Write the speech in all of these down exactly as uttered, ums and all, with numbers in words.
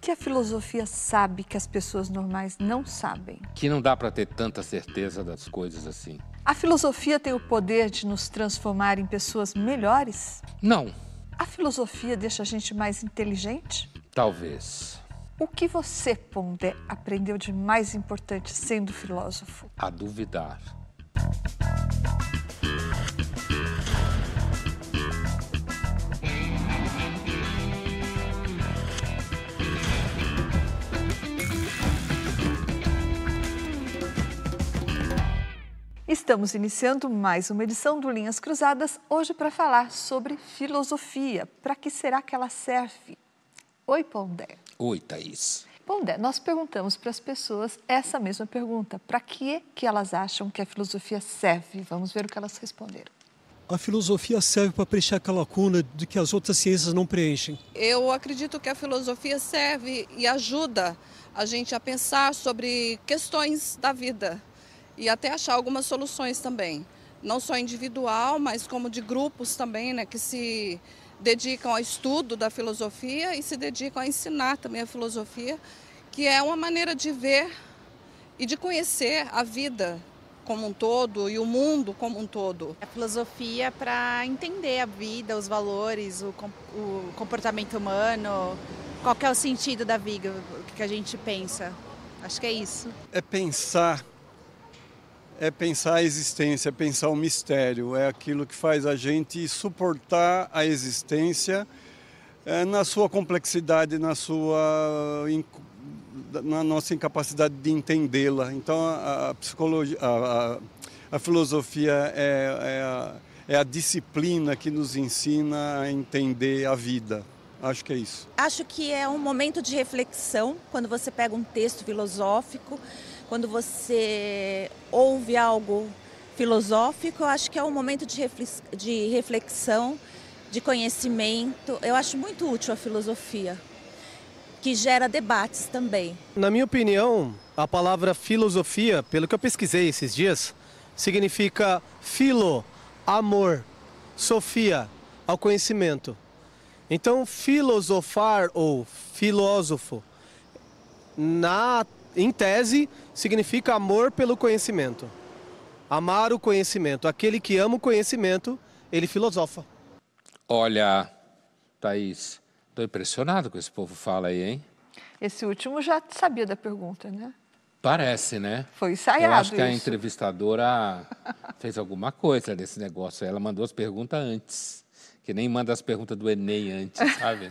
que a filosofia sabe que as pessoas normais não sabem? Que não dá para ter tanta certeza das coisas assim. A filosofia tem o poder de nos transformar em pessoas melhores? Não. A filosofia deixa a gente mais inteligente? Talvez. O que você, Pondé, aprendeu de mais importante sendo filósofo? A duvidar. Estamos iniciando mais uma edição do Linhas Cruzadas, hoje para falar sobre filosofia. Para que será que ela serve? Oi, Pondé. Oi, Thaís. Pondé, nós perguntamos para as pessoas essa mesma pergunta. Para que, que elas acham que a filosofia serve? Vamos ver o que elas responderam. A filosofia serve para preencher aquela lacuna de que as outras ciências não preenchem. Eu acredito que a filosofia serve e ajuda a gente a pensar sobre questões da vida. E até achar algumas soluções também, não só individual, mas como de grupos também, né, que se dedicam ao estudo da filosofia e se dedicam a ensinar também a filosofia, que é uma maneira de ver e de conhecer a vida como um todo e o mundo como um todo. A filosofia para entender a vida, os valores, o, o comportamento humano, qual que é o sentido da vida, o que a gente pensa. Acho que é isso. É pensar... É pensar a existência, é pensar o mistério, é aquilo que faz a gente suportar a existência é, na sua complexidade, na, sua, na nossa incapacidade de entendê-la. Então a, a psicologia, a, a, a filosofia é, é, a, é a disciplina que nos ensina a entender a vida. Acho que é isso. Acho que é um momento de reflexão, quando você pega um texto filosófico, quando você ouve algo filosófico, eu acho que é um momento de reflexão, de conhecimento. Eu acho muito útil a filosofia, que gera debates também. Na minha opinião, a palavra filosofia, pelo que eu pesquisei esses dias, significa filo, amor, sofia, ao conhecimento. Então, filosofar ou filósofo, na, em tese, significa amor pelo conhecimento. Amar o conhecimento. Aquele que ama o conhecimento, ele filosofa. Olha, Thaís, estou impressionado com esse povo fala aí, hein? Esse último já sabia da pergunta, né? Parece, né? Foi ensaiado Eu acho que isso. a entrevistadora fez alguma coisa desse negócio. Ela mandou as perguntas antes. Que nem manda as perguntas do Enem antes, sabe?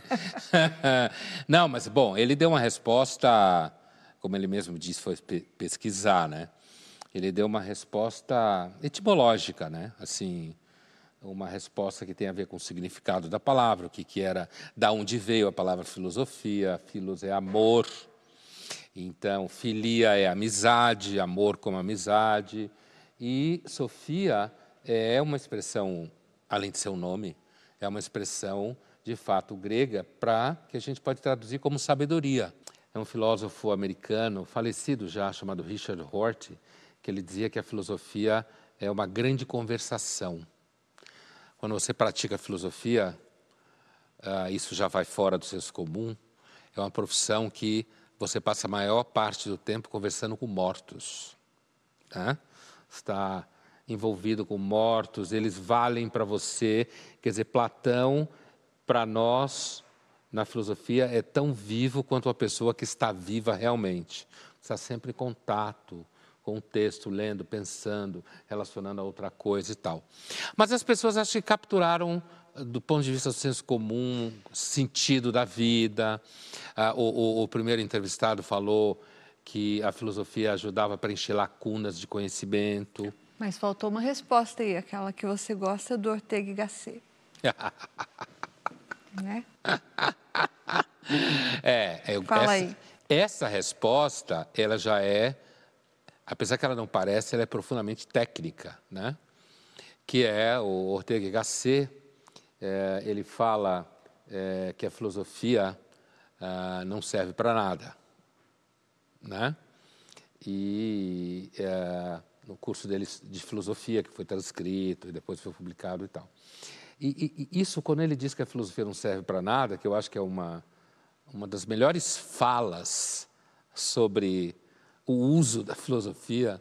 Não, mas, bom, ele deu uma resposta, como ele mesmo disse, foi pesquisar, né? Ele deu uma resposta etimológica, né? Assim, uma resposta que tem a ver com o significado da palavra, o que, que era, da onde veio a palavra filosofia, filos é amor, então filia é amizade, amor como amizade, e Sofia é uma expressão, além de ser um nome, é uma expressão, de fato, grega, para que a gente pode traduzir como sabedoria. É um filósofo americano, falecido já, chamado Richard Rorty, que ele dizia que a filosofia é uma grande conversação. Quando você pratica filosofia, uh, isso já vai fora do senso comum, é uma profissão que você passa a maior parte do tempo conversando com mortos. Tá? Está envolvido com mortos, eles valem para você. Quer dizer, Platão, para nós, na filosofia, é tão vivo quanto a pessoa que está viva realmente. Está sempre em contato com o texto, lendo, pensando, relacionando a outra coisa e tal. Mas as pessoas acho que capturaram, do ponto de vista do senso comum, sentido da vida. Ah, o, o, o primeiro entrevistado falou que a filosofia ajudava a preencher lacunas de conhecimento. Mas faltou uma resposta aí, aquela que você gosta do Ortega y Gasset. Né? É, eu, Fala essa, aí. Essa resposta, ela já é, apesar que ela não parece, ela é profundamente técnica, né? Que é o Ortega y Gasset, é, ele fala é, que a filosofia ah, não serve para nada, né? E é, no curso dele de filosofia, que foi transcrito e depois foi publicado e tal. E, e, e isso, quando ele diz que a filosofia não serve para nada, que eu acho que é uma, uma das melhores falas sobre o uso da filosofia,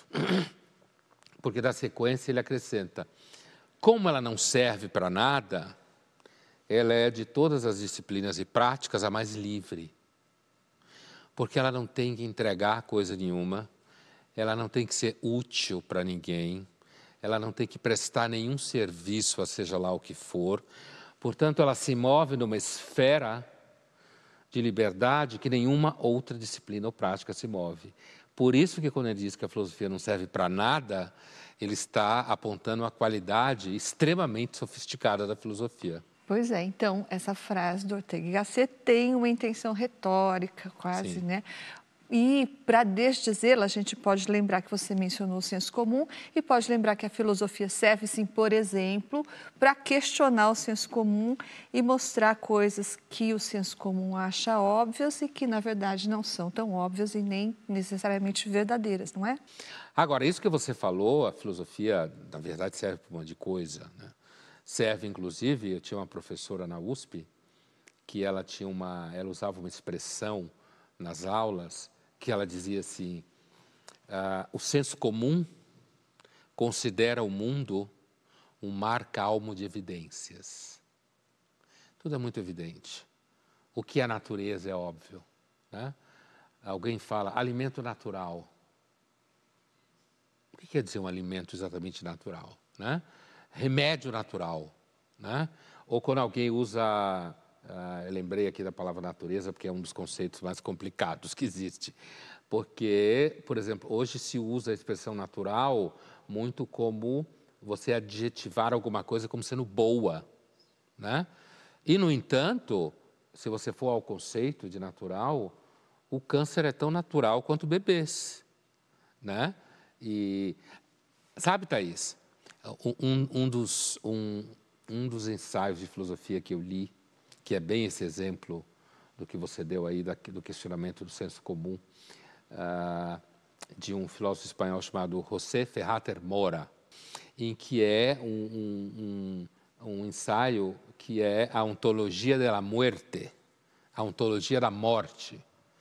porque na sequência ele acrescenta: como ela não serve para nada, ela é de todas as disciplinas e práticas a mais livre, porque ela não tem que entregar coisa nenhuma, ela não tem que ser útil para ninguém, ela não tem que prestar nenhum serviço, a seja lá o que for. Portanto, ela se move numa esfera de liberdade que nenhuma outra disciplina ou prática se move. Por isso que quando ele diz que a filosofia não serve para nada, ele está apontando a qualidade extremamente sofisticada da filosofia. Pois é, então essa frase do Ortega y Gasset tem uma intenção retórica quase, Sim. né? E para desdizê-la, a gente pode lembrar que você mencionou o senso comum e pode lembrar que a filosofia serve, sim, por exemplo, para questionar o senso comum e mostrar coisas que o senso comum acha óbvias e que, na verdade, não são tão óbvias e nem necessariamente verdadeiras, não é? Agora, isso que você falou, a filosofia, na verdade, serve para um monte de coisa, né? Serve, inclusive, eu tinha uma professora na U S P que ela tinha uma, ela usava uma expressão nas aulas que ela dizia assim: ah, o senso comum considera o mundo um mar calmo de evidências. Tudo é muito evidente. O que é natureza é óbvio, né? Alguém fala alimento natural. O que quer dizer um alimento exatamente natural, né? Remédio natural, né? Ou quando alguém usa... Uh, eu lembrei aqui da palavra natureza, porque é um dos conceitos mais complicados que existe. Porque, por exemplo, hoje se usa a expressão natural muito como você adjetivar alguma coisa como sendo boa, né? E, no entanto, se você for ao conceito de natural, o câncer é tão natural quanto bebês, né? E, sabe, Thaís, um, um, dos, um, um dos ensaios de filosofia que eu li, que é bem esse exemplo do que você deu aí, do questionamento do senso comum, uh, de um filósofo espanhol chamado José Ferrater Mora, em que é um, um, um ensaio que é a ontologia da muerte, a ontologia da morte,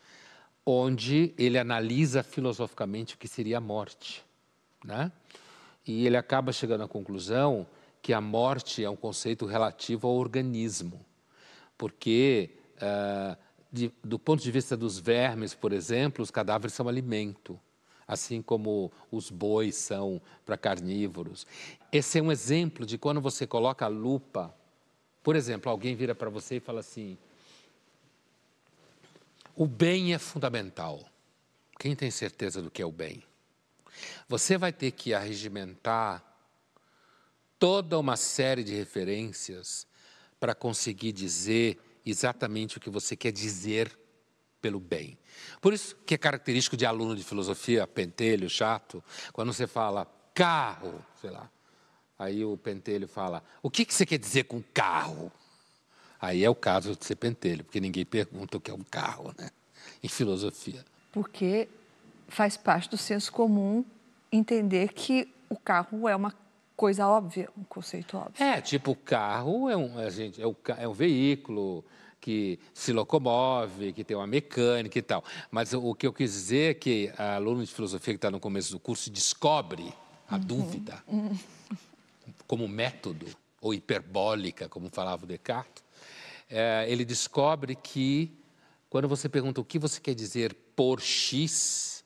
onde ele analisa filosoficamente o que seria a morte, né? E ele acaba chegando à conclusão que a morte é um conceito relativo ao organismo, porque, uh, de, do ponto de vista dos vermes, por exemplo, os cadáveres são alimento, assim como os bois são para carnívoros. Esse é um exemplo de quando você coloca a lupa. Por exemplo, alguém vira para você e fala assim: o bem é fundamental. Quem tem certeza do que é o bem? Você vai ter que arregimentar toda uma série de referências para conseguir dizer exatamente o que você quer dizer pelo bem. Por isso que é característico de aluno de filosofia, pentelho, chato, quando você fala carro, sei lá, aí o pentelho fala: o que você quer dizer com carro? Aí é o caso de ser pentelho, porque ninguém pergunta o que é um carro, né? Em filosofia. Porque faz parte do senso comum entender que o carro é uma coisa óbvia, um conceito óbvio. É, tipo, o carro é um, a gente, é, um, é um veículo que se locomove, que tem uma mecânica e tal. Mas o, o que eu quis dizer é que a aluno de filosofia que está no começo do curso descobre a uhum. dúvida uhum. como método, ou hiperbólica, como falava o Descartes. É, ele descobre que, quando você pergunta o que você quer dizer por X,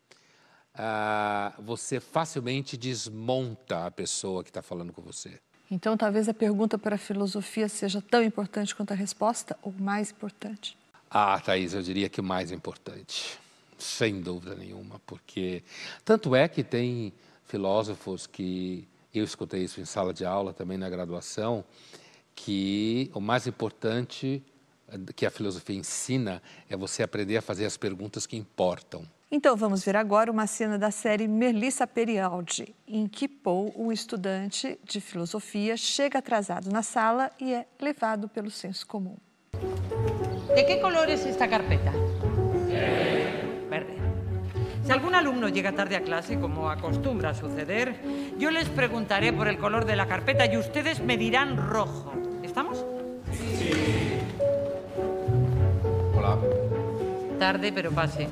ah, você facilmente desmonta a pessoa que está falando com você. Então, talvez a pergunta para a filosofia seja tão importante quanto a resposta, ou mais importante? Ah, Thaís, eu diria que o mais importante, sem dúvida nenhuma, porque tanto é que tem filósofos que, eu escutei isso em sala de aula também na graduação, que o mais importante que a filosofia ensina é você aprender a fazer as perguntas que importam. Então, vamos ver agora uma cena da série Melissa Perialdi, em que Paul, um estudante de filosofia, chega atrasado na sala e é levado pelo senso comum. ¿De qué color es esta carpeta? Verde. Si algún alumno llega tarde a clase, como acostumbra a suceder, yo les preguntaré por el color de la carpeta y ustedes me dirán rojo. ¿Estamos? Sí. tarde, pero pase.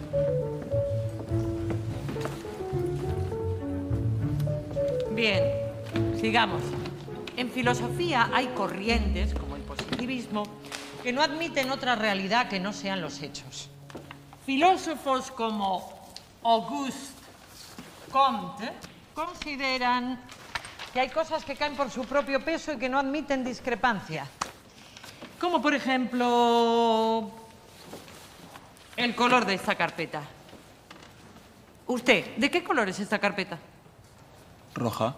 Bien, sigamos. En filosofía hay corrientes, como el positivismo, que no admiten otra realidad que no sean los hechos. Filósofos como Auguste Comte consideran que hay cosas que caen por su propio peso y que no admiten discrepancia. Como, por ejemplo, el color de esta carpeta. Usted, ¿de qué color es esta carpeta? Roja.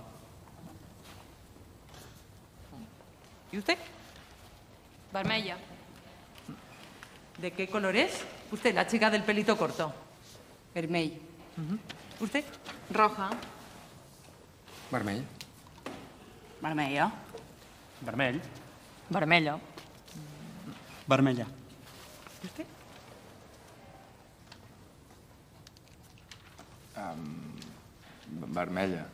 ¿Y usted? Vermella. ¿De qué color es? Usted, la chica del pelito corto. Vermell. Uh-huh. ¿Usted? Roja. Vermell. Vermella. Vermell. Vermella. Vermella. ¿Y usted? Um, vermella.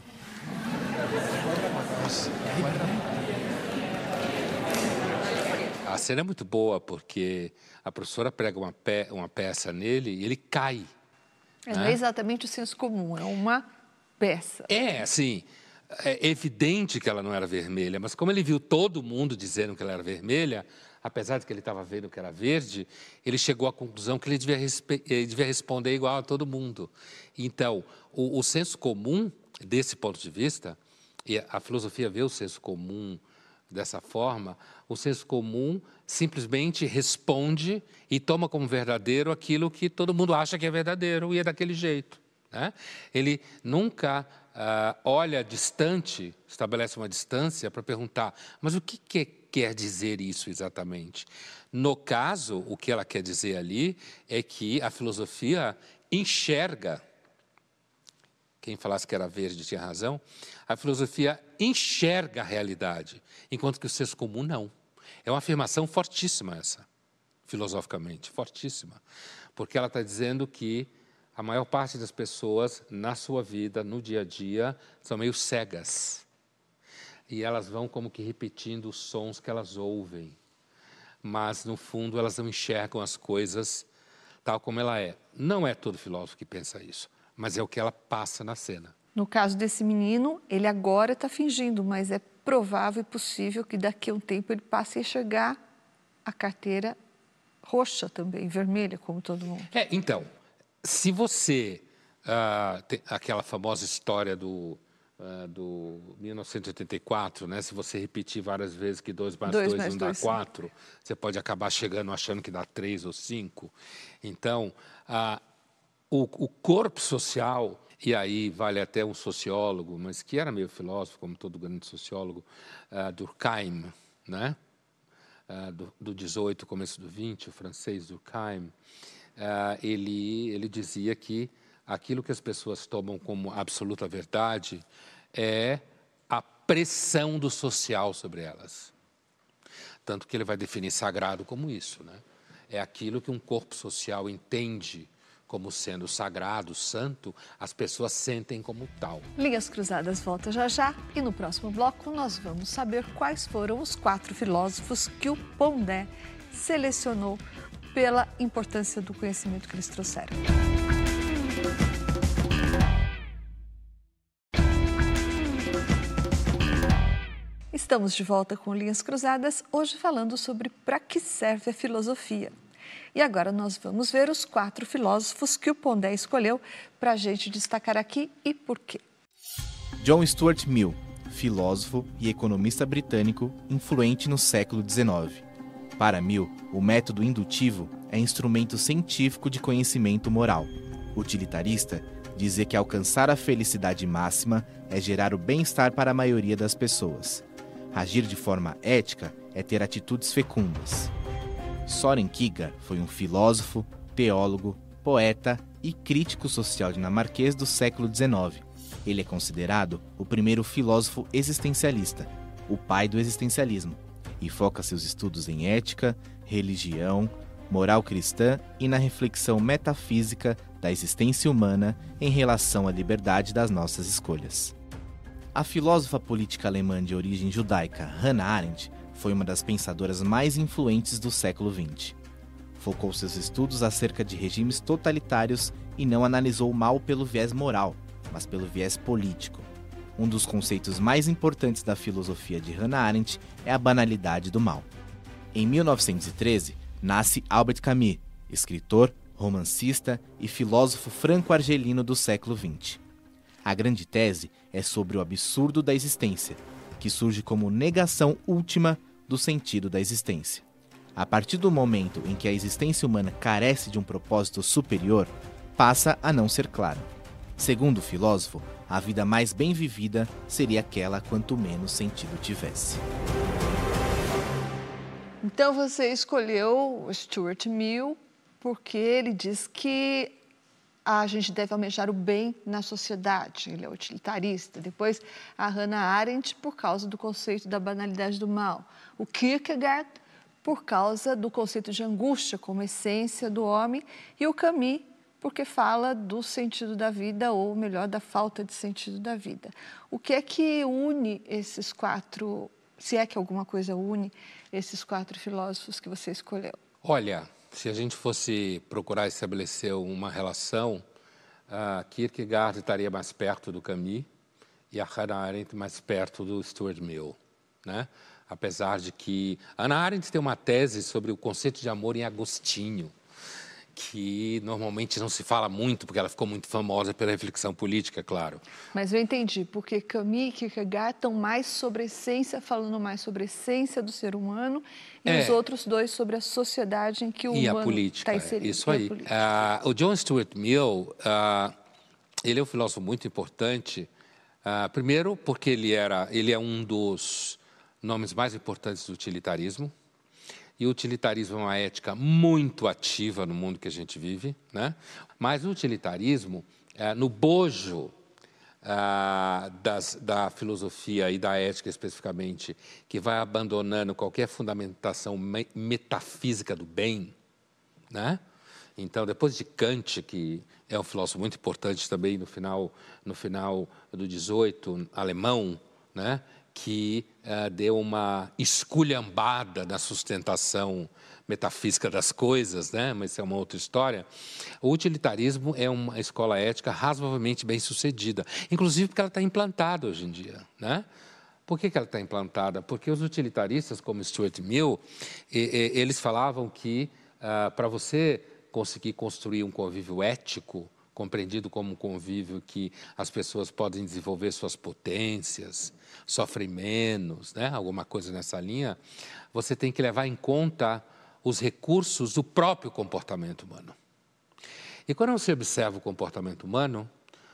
A cena é muito boa porque a professora prega uma, pe uma peça nele e ele cai. É, não é exatamente o senso comum, é uma peça. É, assim, é evidente que ela não era vermelha, mas como ele viu todo mundo dizendo que ela era vermelha, apesar de que ele estava vendo que era verde, ele chegou à conclusão que ele devia, ele devia responder igual a todo mundo. Então, o, o senso comum, desse ponto de vista, e a filosofia vê o senso comum dessa forma, o senso comum simplesmente responde e toma como verdadeiro aquilo que todo mundo acha que é verdadeiro e é daquele jeito, né? Ele nunca uh, olha distante, estabelece uma distância para perguntar, mas o que, que quer dizer isso exatamente? No caso, o que ela quer dizer ali é que a filosofia enxerga, quem falasse que era verde tinha razão, a filosofia enxerga a realidade, enquanto que o senso comum não. É uma afirmação fortíssima essa, filosoficamente, fortíssima, porque ela está dizendo que a maior parte das pessoas, na sua vida, no dia a dia, são meio cegas. E elas vão como que repetindo os sons que elas ouvem, mas, no fundo, elas não enxergam as coisas tal como ela é. Não é todo filósofo que pensa isso, mas é o que ela passa na cena. No caso desse menino, ele agora está fingindo, mas é provável e possível que daqui a um tempo ele passe a enxergar a carteira roxa também, vermelha, como todo mundo. É, então, se você... Uh, tem aquela famosa história do, uh, do mil novecentos e oitenta e quatro, né? Se você repetir várias vezes que dois mais dois não dá quatro, você pode acabar chegando achando que dá três ou cinco. Então, uh, o, o corpo social... E aí vale até um sociólogo, mas que era meio filósofo, como todo grande sociólogo, uh, Durkheim, né? Uh, do, do dezoito, começo do vinte, o francês Durkheim, uh, ele, ele dizia que aquilo que as pessoas tomam como absoluta verdade é a pressão do social sobre elas. Tanto que ele vai definir sagrado como isso, né? É aquilo que um corpo social entende como sendo sagrado, santo, as pessoas sentem como tal. Linhas Cruzadas volta já já e no próximo bloco nós vamos saber quais foram os quatro filósofos que o Pondé selecionou pela importância do conhecimento que eles trouxeram. Estamos de volta com Linhas Cruzadas, hoje falando sobre para que serve a filosofia. E agora nós vamos ver os quatro filósofos que o Pondé escolheu para a gente destacar aqui e por quê. John Stuart Mill, filósofo e economista britânico influente no século dezenove. Para Mill, o método indutivo é instrumento científico de conhecimento moral. Utilitarista, dizer que alcançar a felicidade máxima é gerar o bem-estar para a maioria das pessoas. Agir de forma ética é ter atitudes fecundas. Soren Kierkegaard foi um filósofo, teólogo, poeta e crítico social dinamarquês do século dezenove. Ele é considerado o primeiro filósofo existencialista, o pai do existencialismo, e foca seus estudos em ética, religião, moral cristã e na reflexão metafísica da existência humana em relação à liberdade das nossas escolhas. A filósofa política alemã de origem judaica Hannah Arendt foi uma das pensadoras mais influentes do século vinte. focou seus estudos acerca de regimes totalitários e não analisou o mal pelo viés moral, mas pelo viés político. Um dos conceitos mais importantes da filosofia de Hannah Arendt é a banalidade do mal. Em mil novecentos e treze, nasce Albert Camus, escritor, romancista e filósofo franco-argelino do século vinte. A grande tese é sobre o absurdo da existência, que surge como negação última do sentido da existência. A partir do momento em que a existência humana carece de um propósito superior, passa a não ser clara. Segundo o filósofo, a vida mais bem vivida seria aquela quanto menos sentido tivesse. Então você escolheu o Stuart Mill porque ele diz que a gente deve almejar o bem na sociedade. Ele é utilitarista. Depois, a Hannah Arendt, por causa do conceito da banalidade do mal. O Kierkegaard, por causa do conceito de angústia como essência do homem. E o Camus, porque fala do sentido da vida, ou melhor, da falta de sentido da vida. O que é que une esses quatro, se é que alguma coisa une esses quatro filósofos que você escolheu? Olha, se a gente fosse procurar estabelecer uma relação, uh, Kierkegaard estaria mais perto do Camus e a Hannah Arendt mais perto do Stuart Mill, né? Apesar de que Hannah Arendt tem uma tese sobre o conceito de amor em Agostinho, que normalmente não se fala muito, porque ela ficou muito famosa pela reflexão política, claro. Mas eu entendi, porque Camus e Kierkegaard estão mais sobre a essência, falando mais sobre a essência do ser humano, e é. os outros dois sobre a sociedade em que o e humano está inserido. Isso aí. Uh, o John Stuart Mill, uh, ele é um filósofo muito importante, uh, primeiro porque ele, era, ele é um dos nomes mais importantes do utilitarismo. E o utilitarismo é uma ética muito ativa no mundo que a gente vive, né? Mas o utilitarismo, é, no bojo ah, das, da filosofia e da ética especificamente, que vai abandonando qualquer fundamentação me metafísica do bem, né? Então, depois de Kant, que é um filósofo muito importante também no final, no final do dezoito, alemão, né? que uh, deu uma esculhambada na sustentação metafísica das coisas, né? Mas isso é uma outra história. O utilitarismo é uma escola ética razoavelmente bem sucedida, inclusive porque ela está implantada hoje em dia, né? Por que que ela está implantada? Porque os utilitaristas, como Stuart Mill, e, e, eles falavam que uh, para você conseguir construir um convívio ético, compreendido como um convívio que as pessoas podem desenvolver suas potências, sofrem menos, né? Alguma coisa nessa linha, você tem que levar em conta os recursos do próprio comportamento humano. E quando você observa o comportamento humano,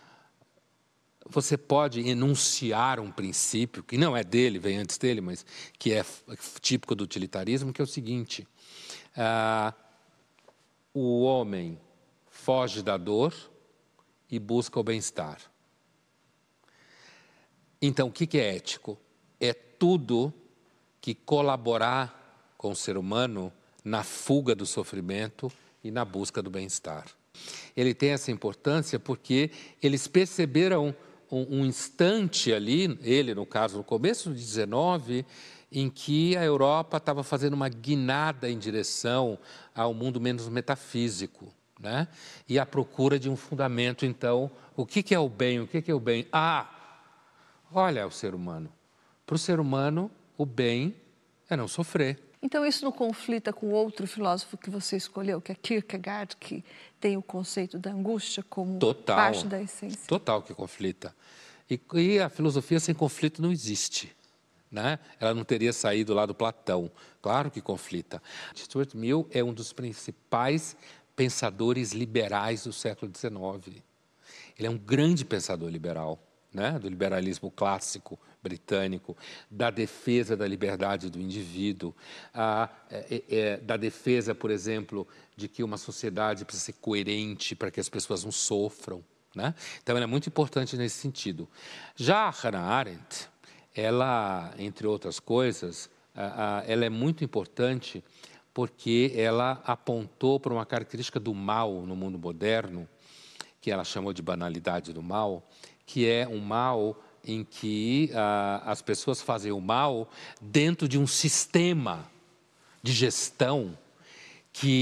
você pode enunciar um princípio, que não é dele, vem antes dele, mas que é típico do utilitarismo, que é o seguinte, ah, o homem foge da dor e busca o bem-estar. Então, o que é ético? É tudo que colaborar com o ser humano na fuga do sofrimento e na busca do bem-estar. Ele tem essa importância porque eles perceberam um, um instante ali, ele no caso, no começo do dezenove, em que a Europa estava fazendo uma guinada em direção ao mundo menos metafísico. Né? E a procura de um fundamento, então, o que, que é o bem? O que, que é o bem? Ah, olha o ser humano. Para o ser humano, o bem é não sofrer. Então, isso não conflita com outro filósofo que você escolheu, que é Kierkegaard, que tem o conceito da angústia como total, parte da essência? Total que conflita. E, e a filosofia sem conflito não existe. Né? Ela não teria saído lá do Platão. Claro que conflita. Stuart Mill é um dos principais pensadores liberais do século dezenove. Ele é um grande pensador liberal, né? Do liberalismo clássico britânico, da defesa da liberdade do indivíduo, a, é, é, da defesa, por exemplo, de que uma sociedade precisa ser coerente para que as pessoas não sofram. Né? Então, ele é muito importante nesse sentido. Já a Hannah Arendt, ela, entre outras coisas, a, a, ela é muito importante porque ela apontou para uma característica do mal no mundo moderno, que ela chamou de banalidade do mal, que é um mal em que ah, as pessoas fazem o mal dentro de um sistema de gestão que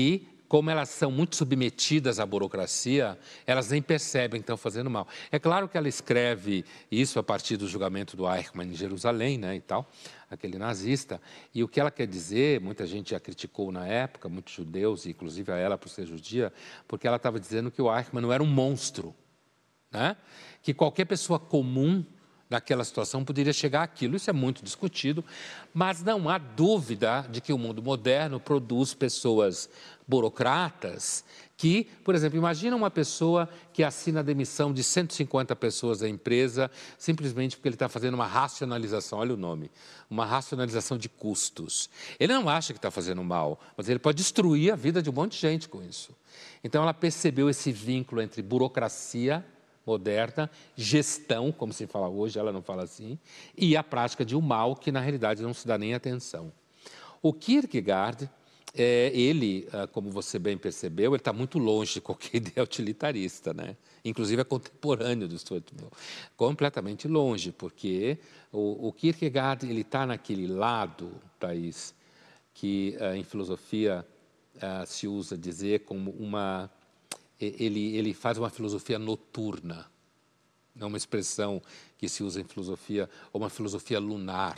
como elas são muito submetidas à burocracia, elas nem percebem que estão fazendo mal. É claro que ela escreve isso a partir do julgamento do Eichmann em Jerusalém, né, e tal, aquele nazista, e o que ela quer dizer, muita gente já criticou na época, muitos judeus, inclusive a ela por ser judia, porque ela estava dizendo que o Eichmann não era um monstro, né, que qualquer pessoa comum naquela situação poderia chegar àquilo. Isso é muito discutido, mas não há dúvida de que o mundo moderno produz pessoas burocratas que, por exemplo, imagina uma pessoa que assina a demissão de cento e cinquenta pessoas da empresa simplesmente porque ele está fazendo uma racionalização, olha o nome, uma racionalização de custos. Ele não acha que está fazendo mal, mas ele pode destruir a vida de um monte de gente com isso. Então, ela percebeu esse vínculo entre burocracia moderna, gestão, como se fala hoje, ela não fala assim, e a prática de um mal que, na realidade, não se dá nem atenção. O Kierkegaard, é, ele, como você bem percebeu, ele está muito longe de qualquer ideia utilitarista, né? Inclusive é contemporâneo do Stuart Mill, completamente longe, porque o, o Kierkegaard ele está naquele lado, Thaís, que uh, em filosofia uh, se usa dizer como uma... Ele, ele faz uma filosofia noturna, é uma expressão que se usa em filosofia, ou uma filosofia lunar,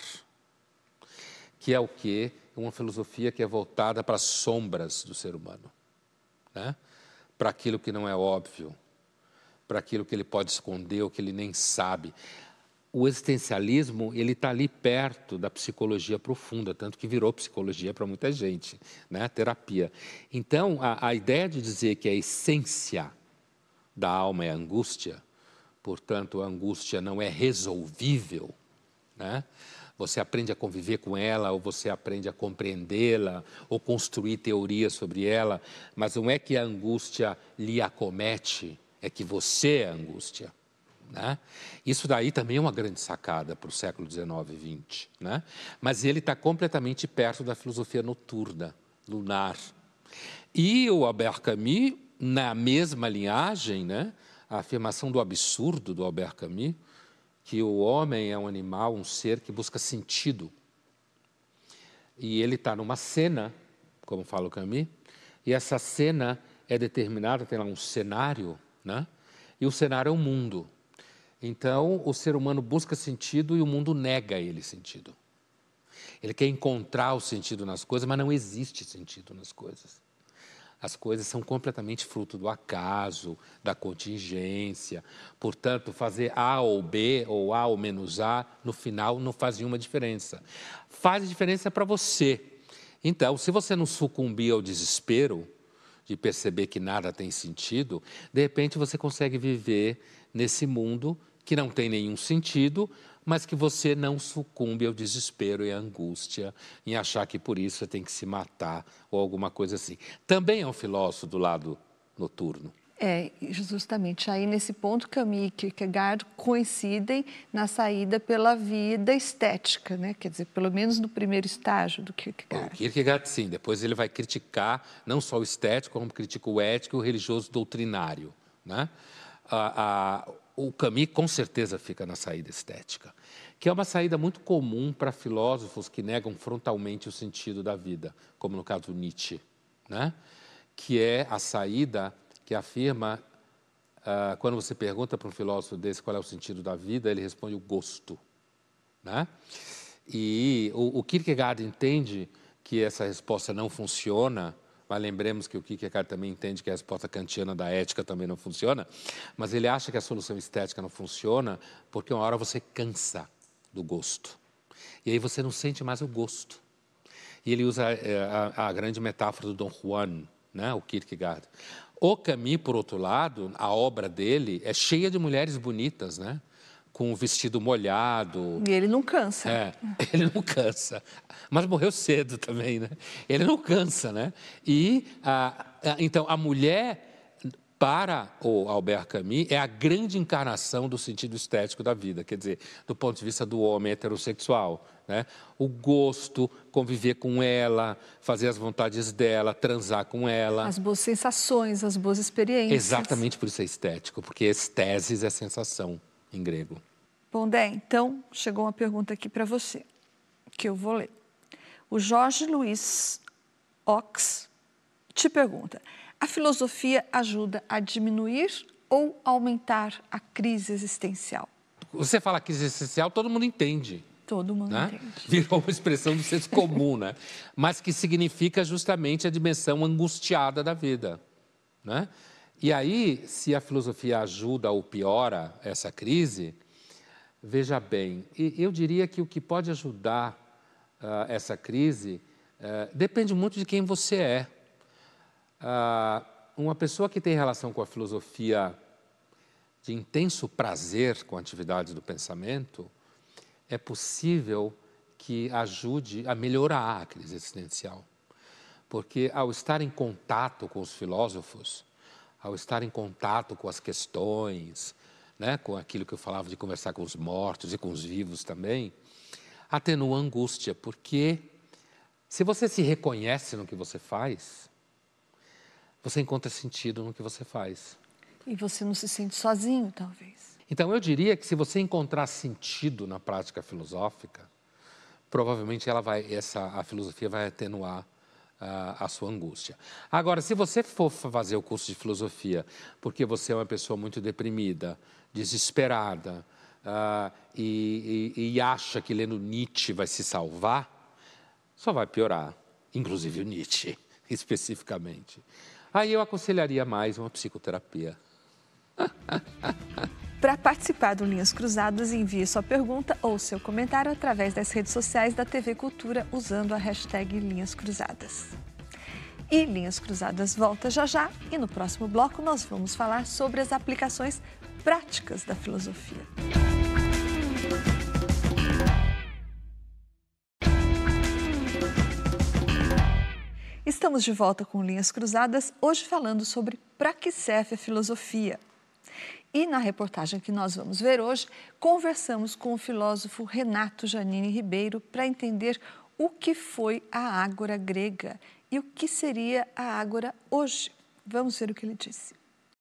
que é o quê? Uma filosofia que é voltada para as sombras do ser humano, né? Para aquilo que não é óbvio, para aquilo que ele pode esconder ou que ele nem sabe. O existencialismo, ele está ali perto da psicologia profunda, tanto que virou psicologia para muita gente, né? Terapia. Então, a, a ideia de dizer que a essência da alma é a angústia, portanto, a angústia não é resolvível, né? Você aprende a conviver com ela, ou você aprende a compreendê-la, ou construir teorias sobre ela, mas não é que a angústia lhe acomete, é que você é a angústia. Né? Isso daí também é uma grande sacada para o século dezenove e vinte. Né? Mas ele está completamente perto da filosofia noturna, lunar. E o Albert Camus, na mesma linhagem, né? A afirmação do absurdo do Albert Camus, que o homem é um animal, um ser que busca sentido. E ele está numa cena, como fala o Camus, e essa cena é determinada, tem lá um cenário, né? E o cenário é o mundo. Então, o ser humano busca sentido e o mundo nega a ele sentido. Ele quer encontrar o sentido nas coisas, mas não existe sentido nas coisas. As coisas são completamente fruto do acaso, da contingência. Portanto, fazer A ou B, ou A ou menos A, no final não faz nenhuma diferença. Faz diferença para você. Então, se você não sucumbir ao desespero de perceber que nada tem sentido, de repente você consegue viver nesse mundo que não tem nenhum sentido, mas que você não sucumbe ao desespero e à angústia em achar que por isso você tem que se matar ou alguma coisa assim. Também é um filósofo do lado noturno. É, justamente aí nesse ponto Camus e Kierkegaard coincidem na saída pela vida estética, né? Quer dizer, pelo menos no primeiro estágio do Kierkegaard. O Kierkegaard, sim, depois ele vai criticar não só o estético, como critica o ético e o religioso doutrinário, né? A, a, o Camus com certeza fica na saída estética, que é uma saída muito comum para filósofos que negam frontalmente o sentido da vida, como no caso do Nietzsche, né? Que é a saída que afirma, uh, quando você pergunta para um filósofo desse qual é o sentido da vida, ele responde o gosto, né? E o, o Kierkegaard entende que essa resposta não funciona, mas lembremos que o Kierkegaard também entende que a resposta kantiana da ética também não funciona, mas ele acha que a solução estética não funciona porque uma hora você cansa do gosto. E aí você não sente mais o gosto. E ele usa a, a, a grande metáfora do Dom Juan, né, o Kierkegaard. O Camus, por outro lado, a obra dele é cheia de mulheres bonitas, né? Com o vestido molhado. E ele não cansa. É, ele não cansa. Mas morreu cedo também, né? Ele não cansa, né? E, a, a, então, a mulher, para o Albert Camus, é a grande encarnação do sentido estético da vida. Quer dizer, do ponto de vista do homem heterossexual, né? O gosto, conviver com ela, fazer as vontades dela, transar com ela. As boas sensações, as boas experiências. Exatamente por isso é estético, porque estesis é sensação em grego. Bom, Dé, então chegou uma pergunta aqui para você, que eu vou ler. O Jorge Luiz Ox te pergunta, a filosofia ajuda a diminuir ou aumentar a crise existencial? Você fala crise existencial, todo mundo entende. Todo mundo né? entende. Virou uma expressão do senso comum, né? Mas que significa justamente a dimensão angustiada da vida, né? E aí, se a filosofia ajuda ou piora essa crise, veja bem, eu diria que o que pode ajudar uh, essa crise uh, depende muito de quem você é. Uh, uma pessoa que tem relação com a filosofia de intenso prazer com atividades do pensamento, é possível que ajude a melhorar a crise existencial. Porque ao estar em contato com os filósofos, ao estar em contato com as questões, né, com aquilo que eu falava de conversar com os mortos e com os vivos também, atenua a angústia, porque se você se reconhece no que você faz, você encontra sentido no que você faz. E você não se sente sozinho, talvez. Então, eu diria que se você encontrar sentido na prática filosófica, provavelmente ela vai, essa, a filosofia vai atenuar uh, a sua angústia. Agora, se você for fazer o curso de filosofia porque você é uma pessoa muito deprimida, desesperada, uh, e, e, e acha que lendo Nietzsche vai se salvar, só vai piorar, inclusive o Nietzsche, especificamente. Aí eu aconselharia mais uma psicoterapia. Para participar do Linhas Cruzadas, envie sua pergunta ou seu comentário através das redes sociais da T V Cultura usando a hashtag Linhas Cruzadas. E Linhas Cruzadas volta já já e no próximo bloco nós vamos falar sobre as aplicações práticas da filosofia. Estamos de volta com Linhas Cruzadas, hoje falando sobre para que serve a filosofia. E na reportagem que nós vamos ver hoje, conversamos com o filósofo Renato Giannini Ribeiro para entender o que foi a ágora grega e o que seria a ágora hoje. Vamos ver o que ele disse.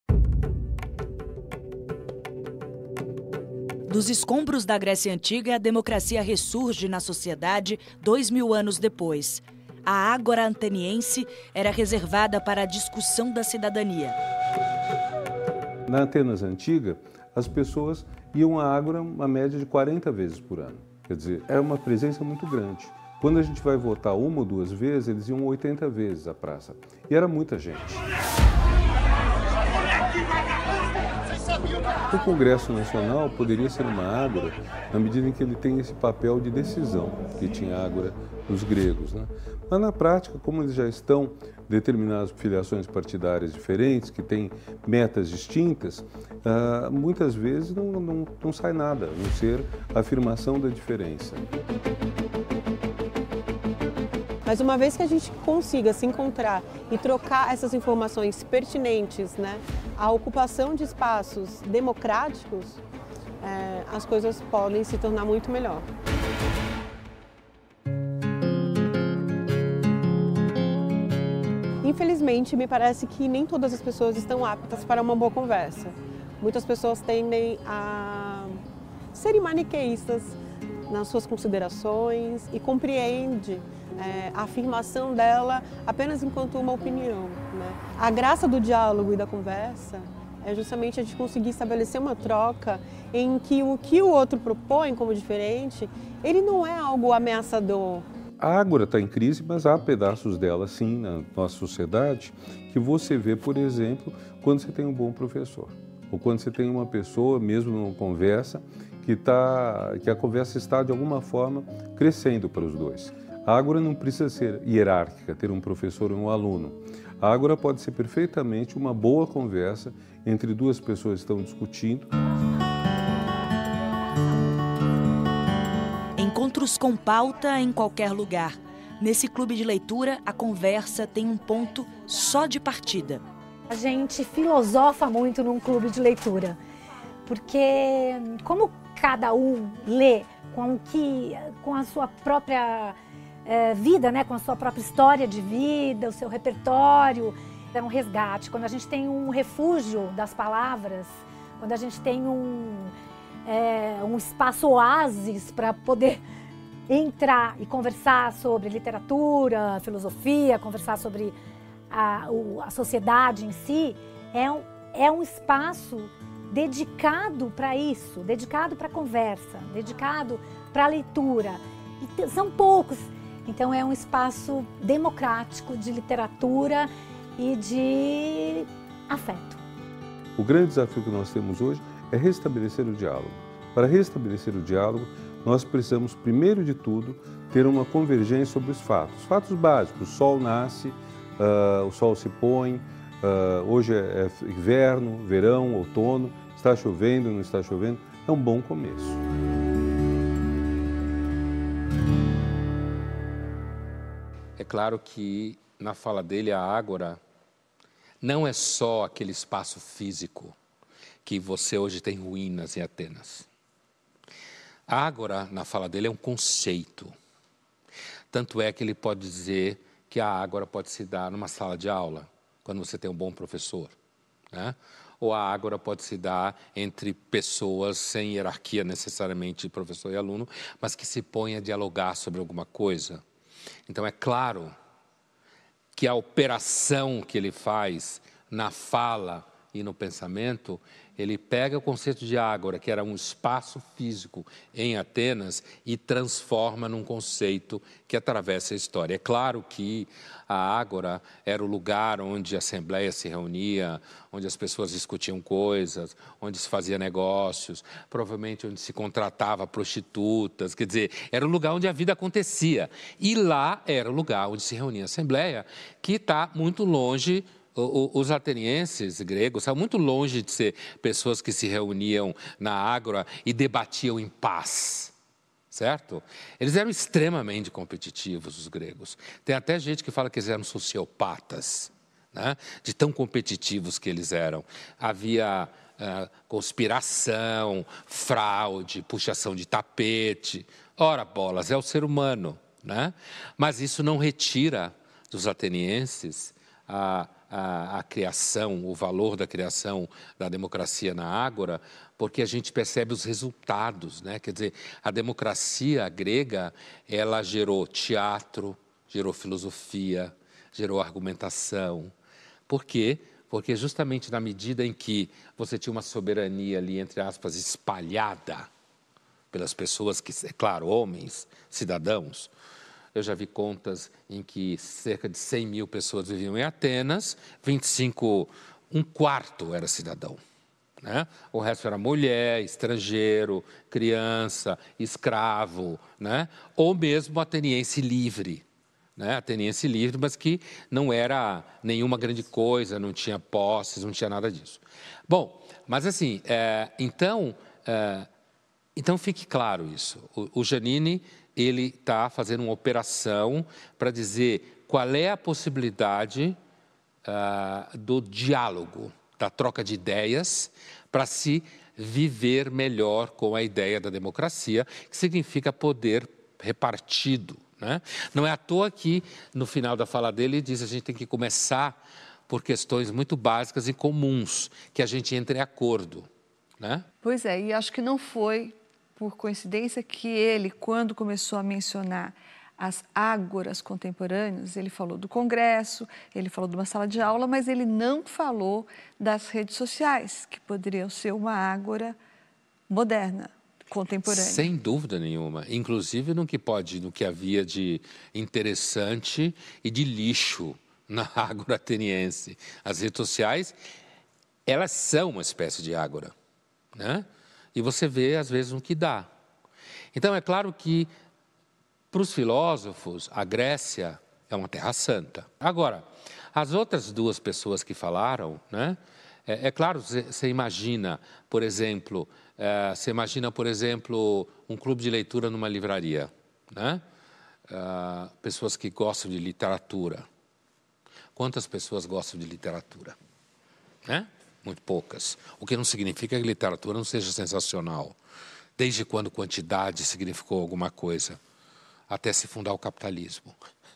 Dos escombros da Grécia Antiga, a democracia ressurge na sociedade dois mil anos depois. A ágora ateniense era reservada para a discussão da cidadania. Na Atenas Antiga, as pessoas iam à ágora uma média de quarenta vezes por ano. Quer dizer, é uma presença muito grande. Quando a gente vai votar uma ou duas vezes, eles iam oitenta vezes à praça. E era muita gente. O Congresso Nacional poderia ser uma ágora na medida em que ele tem esse papel de decisão que tinha a ágora dos gregos, né? Mas na prática, como eles já estão determinadas filiações partidárias diferentes, que têm metas distintas, uh, muitas vezes não, não, não sai nada, a não ser a afirmação da diferença. Mas uma vez que a gente consiga se encontrar e trocar essas informações pertinentes, né, à ocupação de espaços democráticos, é, as coisas podem se tornar muito melhor. Infelizmente, me parece que nem todas as pessoas estão aptas para uma boa conversa. Muitas pessoas tendem a serem maniqueístas nas suas considerações e compreende é, a afirmação dela apenas enquanto uma opinião, né? A graça do diálogo e da conversa é justamente a gente conseguir estabelecer uma troca em que o que o outro propõe como diferente, ele não é algo ameaçador. A ágora está em crise, mas há pedaços dela, sim, na nossa sociedade, que você vê, por exemplo, quando você tem um bom professor. Ou quando você tem uma pessoa, mesmo numa conversa, que, tá, que a conversa está, de alguma forma, crescendo para os dois. A ágora não precisa ser hierárquica, ter um professor e um aluno. A ágora pode ser perfeitamente uma boa conversa entre duas pessoas que estão discutindo. Encontros com pauta em qualquer lugar. Nesse clube de leitura, a conversa tem um ponto só de partida. A gente filosofa muito num clube de leitura, porque como cada um lê com, que, com a sua própria é, vida, né, com a sua própria história de vida, o seu repertório, é um resgate. Quando a gente tem um refúgio das palavras, quando a gente tem um, é, um espaço oásis para poder entrar e conversar sobre literatura, filosofia, conversar sobre a, a sociedade em si, é um, é um espaço dedicado para isso, dedicado para conversa, dedicado para leitura. E são poucos, então é um espaço democrático de literatura e de afeto. O grande desafio que nós temos hoje é restabelecer o diálogo. Para restabelecer o diálogo, nós precisamos, primeiro de tudo, ter uma convergência sobre os fatos. Os fatos básicos: o sol nasce, uh, o sol se põe, uh, hoje é inverno, verão, outono, está chovendo, não está chovendo. É um bom começo. É claro que na fala dele, a ágora não é só aquele espaço físico que você hoje tem ruínas em Atenas. A ágora, na fala dele, é um conceito. Tanto é que ele pode dizer que a ágora pode se dar numa sala de aula, quando você tem um bom professor, né? Ou a ágora pode se dar entre pessoas sem hierarquia necessariamente de professor e aluno, mas que se põem a dialogar sobre alguma coisa. Então, é claro que a operação que ele faz na fala e no pensamento, ele pega o conceito de ágora, que era um espaço físico em Atenas, e transforma num conceito que atravessa a história. É claro que a ágora era o lugar onde a assembleia se reunia, onde as pessoas discutiam coisas, onde se fazia negócios, provavelmente onde se contratava prostitutas, quer dizer, era o lugar onde a vida acontecia. E lá era o lugar onde se reunia a assembleia, que está muito longe. Os atenienses gregos estavam muito longe de ser pessoas que se reuniam na ágora e debatiam em paz, certo? Eles eram extremamente competitivos, os gregos. Tem até gente que fala que eles eram sociopatas, né? De tão competitivos que eles eram. Havia uh, conspiração, fraude, puxação de tapete. Ora, bolas, é o ser humano, né? Mas isso não retira dos atenienses a A, a criação, o valor da criação da democracia na ágora, porque a gente percebe os resultados, né? Quer dizer, a democracia grega, ela gerou teatro, gerou filosofia, gerou argumentação. Por quê? Porque justamente na medida em que você tinha uma soberania ali, entre aspas, espalhada pelas pessoas, que, é claro, homens, cidadãos. Eu já vi contas em que cerca de cem mil pessoas viviam em Atenas, vinte e cinco, um quarto era cidadão, né? O resto era mulher, estrangeiro, criança, escravo, né? Ou mesmo ateniense livre, né? Ateniense livre, mas que não era nenhuma grande coisa, não tinha posses, não tinha nada disso. Bom, mas assim, é, então, é, então fique claro isso. O, o Giannini, ele está fazendo uma operação para dizer qual é a possibilidade uh, do diálogo, da troca de ideias, para se viver melhor com a ideia da democracia, que significa poder repartido, né? Não é à toa que, no final da fala dele, ele diz que a gente tem que começar por questões muito básicas e comuns, que a gente entre em acordo, né? Pois é, e acho que não foi por coincidência que ele, quando começou a mencionar as ágoras contemporâneas, ele falou do Congresso, ele falou de uma sala de aula, mas ele não falou das redes sociais, que poderiam ser uma ágora moderna, contemporânea. Sem dúvida nenhuma, inclusive no que pode, no que havia de interessante e de lixo na ágora ateniense. As redes sociais, elas são uma espécie de ágora, né? E você vê, às vezes, o que dá. Então, é claro que, para os filósofos, a Grécia é uma terra santa. Agora, as outras duas pessoas que falaram, né? É, é claro, você imagina, por exemplo, é, você imagina, por exemplo, um clube de leitura numa livraria, né? É, pessoas que gostam de literatura. Quantas pessoas gostam de literatura? Né? Muito poucas. O que não significa que a literatura não seja sensacional. Desde quando quantidade significou alguma coisa? Até se fundar o capitalismo.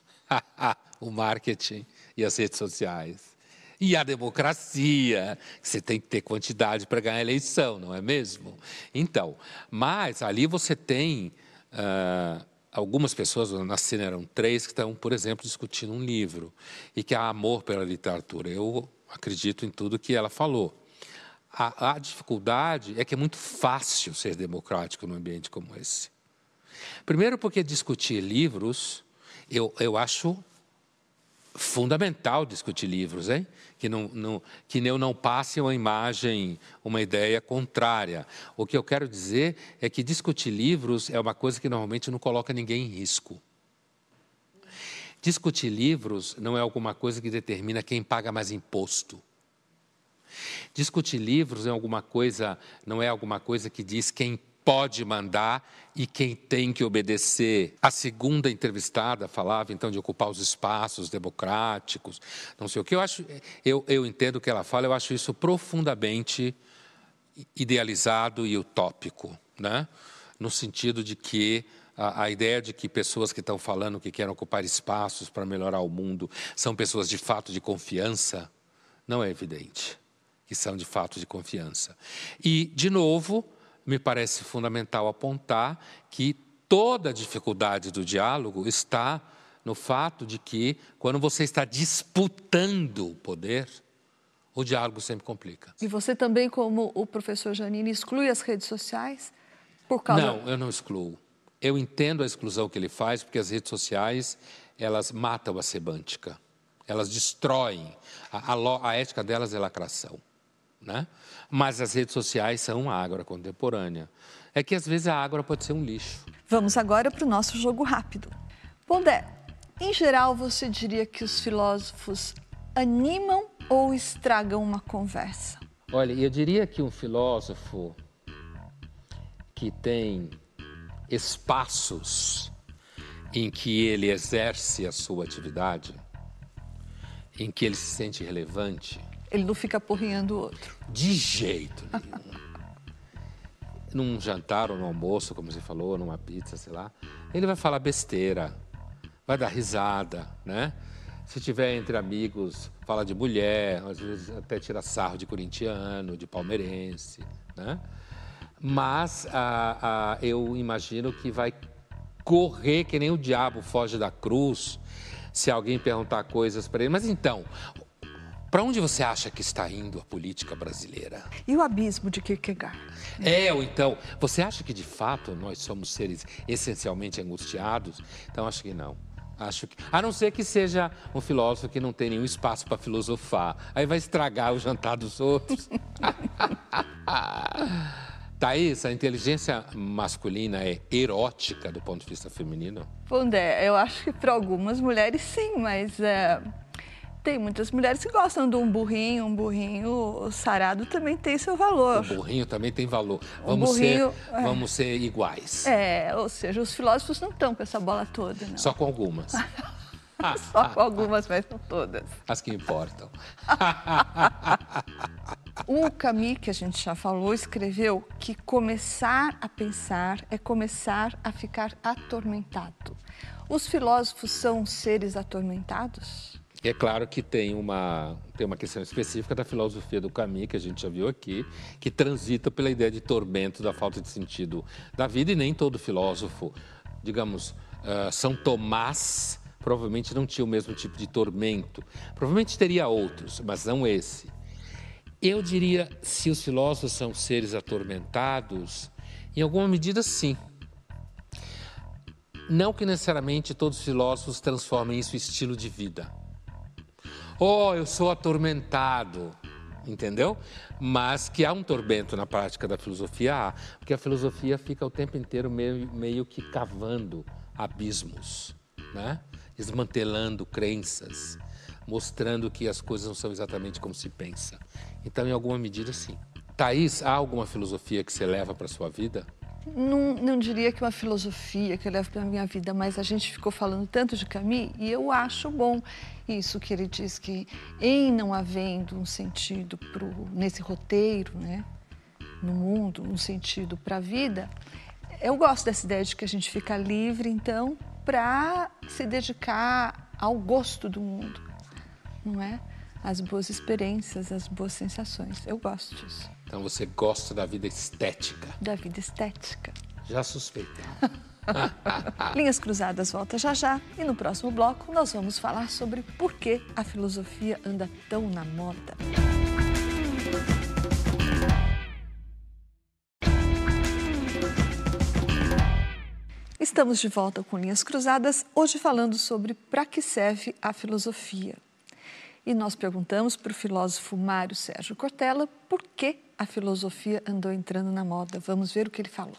O marketing e as redes sociais. E a democracia. Você tem que ter quantidade para ganhar a eleição, não é mesmo? Então, mas ali você tem uh, algumas pessoas, na cena eram três, que estão, por exemplo, discutindo um livro e que há amor pela literatura. Eu acredito em tudo que ela falou. A, a dificuldade é que é muito fácil ser democrático num ambiente como esse. Primeiro porque discutir livros, eu, eu acho fundamental discutir livros, hein? Que, não, não, que eu não passe uma imagem, uma ideia contrária. O que eu quero dizer é que discutir livros é uma coisa que normalmente não coloca ninguém em risco. Discutir livros não é alguma coisa que determina quem paga mais imposto. Discutir livros é alguma coisa, não é alguma coisa que diz quem pode mandar e quem tem que obedecer. A segunda entrevistada falava, então, de ocupar os espaços democráticos, não sei o que. Eu, acho, eu, eu entendo o que ela fala, eu acho isso profundamente idealizado e utópico, né? No sentido de que a, a ideia de que pessoas que estão falando que querem ocupar espaços para melhorar o mundo são pessoas de fato de confiança, não é evidente que são de fato de confiança. E, de novo, me parece fundamental apontar que toda a dificuldade do diálogo está no fato de que, quando você está disputando o poder, o diálogo sempre complica. E você também, como o professor Giannini, exclui as redes sociais por causa... Não, eu não excluo. Eu entendo a exclusão que ele faz, porque as redes sociais, elas matam a semântica. Elas destroem. A, a, a ética delas é lacração. Né? Mas as redes sociais são a ágora contemporânea. É que, às vezes, a ágora pode ser um lixo. Vamos agora para o nosso jogo rápido. Pondé, em geral, você diria que os filósofos animam ou estragam uma conversa? Olha, eu diria que um filósofo que tem espaços em que ele exerce a sua atividade, em que ele se sente relevante... Ele não fica porrinhando o outro. De jeito nenhum. Num jantar ou no almoço, como você falou, numa pizza, sei lá, ele vai falar besteira, vai dar risada, né? Se tiver entre amigos, fala de mulher, às vezes até tira sarro de corintiano, de palmeirense, né? Mas ah, ah, eu imagino que vai correr que nem o diabo foge da cruz se alguém perguntar coisas para ele. Mas então... Para onde você acha que está indo a política brasileira? E o abismo de Kierkegaard? É, ou então, você acha que de fato nós somos seres essencialmente angustiados? Então, acho que não. Acho que, a não ser que seja um filósofo que não tem nenhum espaço para filosofar. Aí vai estragar o jantar dos outros. Thaís, a inteligência masculina é erótica do ponto de vista feminino? Pondé, eu acho que para algumas mulheres sim, mas... É... Tem muitas mulheres que gostam de um burrinho, um burrinho sarado também tem seu valor. O burrinho também tem valor. Vamos, burrinho, ser, é. vamos ser iguais. É, ou seja, os filósofos não estão com essa bola toda, não. Só com algumas. Só com algumas, mas não todas. As que importam. O Camus, que a gente já falou, escreveu que começar a pensar é começar a ficar atormentado. Os filósofos são seres atormentados? É claro que tem uma, tem uma questão específica da filosofia do Camus, que a gente já viu aqui, que transita pela ideia de tormento, da falta de sentido da vida, e nem todo filósofo, digamos, uh, São Tomás provavelmente não tinha o mesmo tipo de tormento. Provavelmente teria outros, mas não esse. Eu diria, se os filósofos são seres atormentados, em alguma medida, sim. Não que necessariamente todos os filósofos transformem isso em estilo de vida. Oh, eu sou atormentado, entendeu? Mas que há um tormento na prática da filosofia, há, porque a filosofia fica o tempo inteiro meio, meio que cavando abismos, né? Desmantelando crenças, mostrando que as coisas não são exatamente como se pensa. Então, em alguma medida, sim. Thaís, há alguma filosofia que você leva para a sua vida? Não, não diria que uma filosofia que eu levo para a minha vida, mas a gente ficou falando tanto de Camus e eu acho bom isso que ele diz, que em não havendo um sentido pro, nesse roteiro, né, no mundo, um sentido para a vida, eu gosto dessa ideia de que a gente fica livre, então, para se dedicar ao gosto do mundo, não é? As boas experiências, as boas sensações. Eu gosto disso. Então você gosta da vida estética? Da vida estética. Já suspeitava. Linhas Cruzadas volta já já e no próximo bloco nós vamos falar sobre por que a filosofia anda tão na moda. Estamos de volta com Linhas Cruzadas, hoje falando sobre para que serve a filosofia. E nós perguntamos para o filósofo Mário Sérgio Cortella por que a filosofia andou entrando na moda. Vamos ver o que ele falou.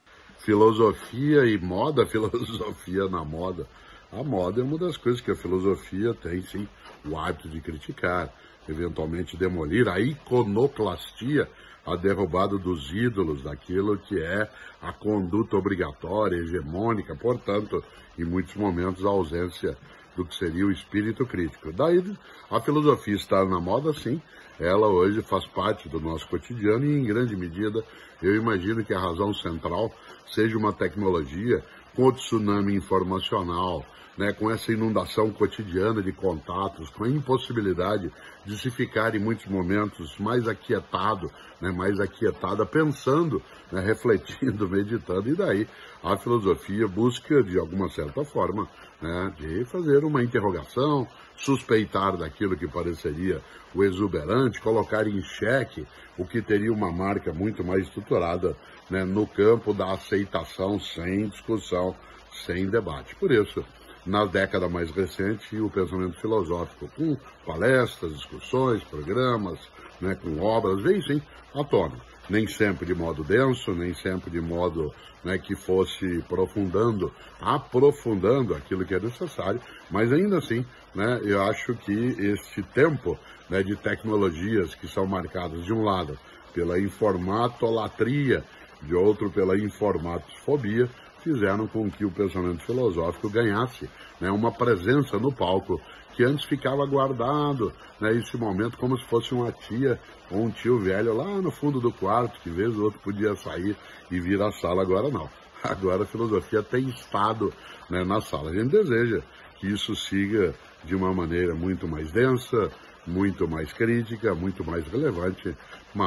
Filosofia e moda, filosofia na moda. A moda é uma das coisas que a filosofia tem, sim, o hábito de criticar, eventualmente demolir, a iconoclastia, a derrubada dos ídolos, daquilo que é a conduta obrigatória, hegemônica, portanto, em muitos momentos, a ausência do que seria o espírito crítico. Daí, a filosofia está na moda, sim, ela hoje faz parte do nosso cotidiano e, em grande medida, eu imagino que a razão central seja uma tecnologia com o tsunami informacional, né, com essa inundação cotidiana de contatos, com a impossibilidade de se ficar em muitos momentos mais aquietado, né, mais aquietada, pensando, né, refletindo, meditando, e daí a filosofia busca, de alguma certa forma, né, de fazer uma interrogação, suspeitar daquilo que pareceria o exuberante, colocar em xeque o que teria uma marca muito mais estruturada, né, no campo da aceitação sem discussão, sem debate. Por isso, na década mais recente, o pensamento filosófico, com palestras, discussões, programas, né, com obras, veio sim à tona. Nem sempre de modo denso, nem sempre de modo, né, que fosse aprofundando, aprofundando aquilo que é necessário, mas ainda assim, né, eu acho que este tempo, né, de tecnologias que são marcadas, de um lado, pela informatolatria, de outro, pela informatofobia, fizeram com que o pensamento filosófico ganhasse, né, uma presença no palco que antes ficava guardado, né, esse momento como se fosse uma tia ou um tio velho lá no fundo do quarto, que vez ou outro podia sair e vir à sala. Agora não. Agora a filosofia tem estado, né, na sala. A gente deseja que isso siga de uma maneira muito mais densa, muito mais crítica, muito mais relevante,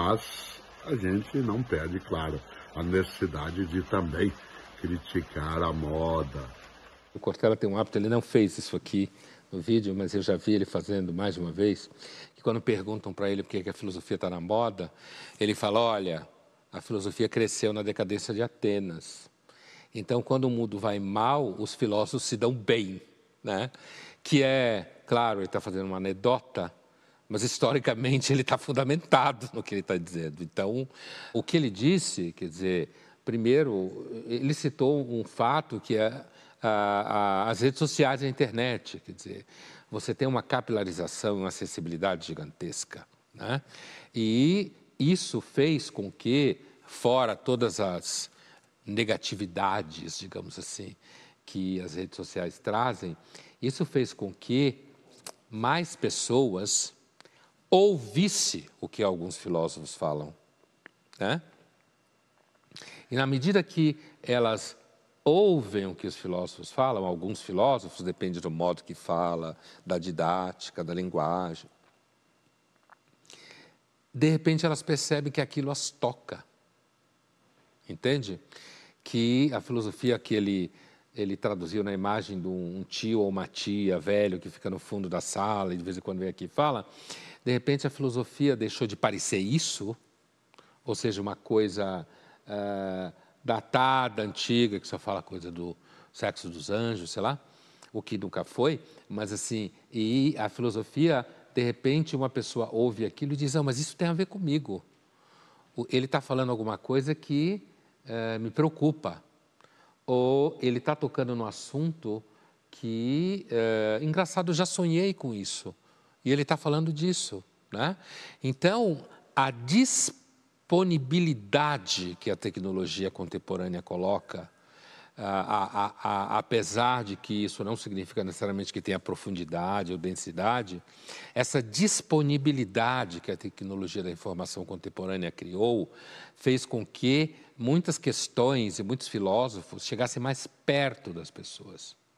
mas a gente não perde, claro, a necessidade de também criticar a moda. O Cortella tem um hábito, ele não fez isso aqui no vídeo, mas eu já vi ele fazendo mais de uma vez, que quando perguntam para ele por que a filosofia está na moda, ele fala, olha, a filosofia cresceu na decadência de Atenas. Então, quando o mundo vai mal, os filósofos se dão bem, né? Que é, claro, ele está fazendo uma anedota, mas historicamente ele está fundamentado no que ele está dizendo. Então, o que ele disse, quer dizer, primeiro, ele citou um fato que é a, a, as redes sociais e a internet, quer dizer, você tem uma capilarização e uma acessibilidade gigantesca, né? E isso fez com que, fora todas as negatividades, digamos assim, que as redes sociais trazem, isso fez com que mais pessoas ouvissem o que alguns filósofos falam, né? E na medida que elas ouvem o que os filósofos falam, alguns filósofos, depende do modo que fala, da didática, da linguagem, de repente elas percebem que aquilo as toca, entende? Que a filosofia que ele, ele traduziu na imagem de um tio ou uma tia velho que fica no fundo da sala e de vez em quando vem aqui e fala, de repente a filosofia deixou de parecer isso, ou seja, uma coisa uh, datada, antiga, que só fala coisa do sexo dos anjos, sei lá, o que nunca foi, mas assim, e a filosofia, de repente uma pessoa ouve aquilo e diz, ah, mas isso tem a ver comigo. Ele está falando alguma coisa que uh, me preocupa, ou ele está tocando no assunto que, uh, engraçado, eu já sonhei com isso, e ele está falando disso, né? Então, a disponibilidade que a tecnologia contemporânea coloca, a, a, a, apesar de que isso não significa necessariamente que tenha profundidade ou densidade, essa disponibilidade que a tecnologia da informação contemporânea criou fez com que muitas questões e muitos filósofos chegassem mais perto das pessoas.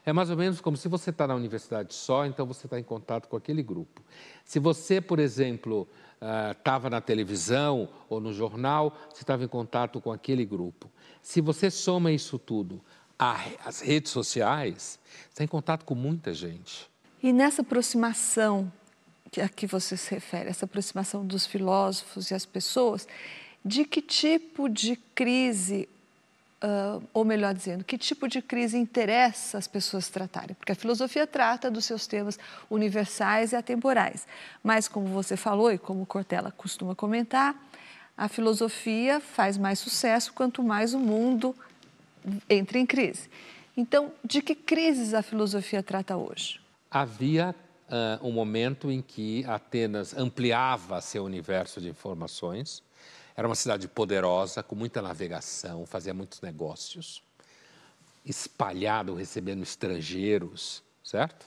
É mais ou menos como se você está na universidade só, então você está em contato com aquele grupo. Se você, por exemplo, estava uh, na televisão ou no jornal, você estava em contato com aquele grupo. Se você soma isso tudo às redes sociais, você está em contato com muita gente. E nessa aproximação a que você se refere, essa aproximação dos filósofos e as pessoas, de que tipo de crise... Uh, ou melhor dizendo, que tipo de crise interessa as pessoas tratarem? Porque a filosofia trata dos seus temas universais e atemporais. Mas, como você falou e como Cortella costuma comentar, a filosofia faz mais sucesso quanto mais o mundo entra em crise. Então, de que crises a filosofia trata hoje? Havia uh, um momento em que Atenas ampliava seu universo de informações. Era uma cidade poderosa, com muita navegação, fazia muitos negócios, espalhado, recebendo estrangeiros, certo?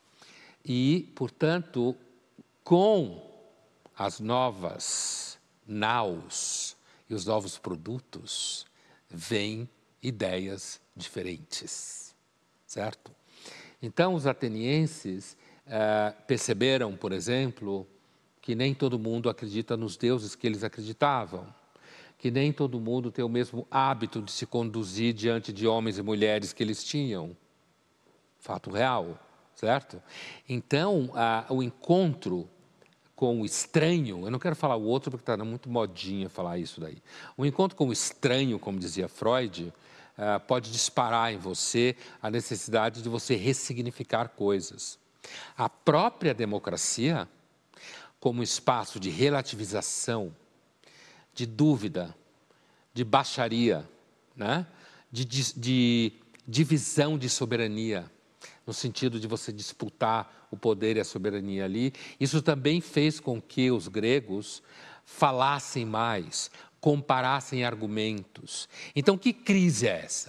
E, portanto, com as novas naus e os novos produtos, vêm ideias diferentes, certo? Então, os atenienses eh, perceberam, por exemplo, que nem todo mundo acredita nos deuses que eles acreditavam, que nem todo mundo tem o mesmo hábito de se conduzir diante de homens e mulheres que eles tinham. Fato real, certo? Então, a, o encontro com o estranho, eu não quero falar o outro porque está muito modinha falar isso daí. O encontro com o estranho, como dizia Freud, uh, pode disparar em você a necessidade de você ressignificar coisas. A própria democracia, como espaço de relativização, de dúvida, de baixaria, né? de, de, de divisão de soberania, no sentido de você disputar o poder e a soberania ali. Isso também fez com que os gregos falassem mais, comparassem argumentos. Então, que crise é essa?